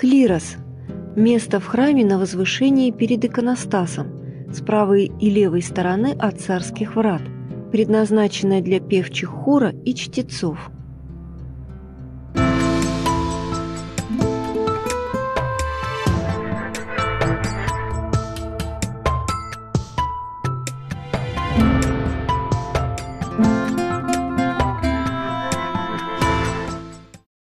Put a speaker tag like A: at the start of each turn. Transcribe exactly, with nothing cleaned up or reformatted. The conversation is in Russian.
A: Клирос – место в храме на возвышении перед иконостасом, с правой и левой стороны от царских врат, предназначенное для певчих хора и чтецов.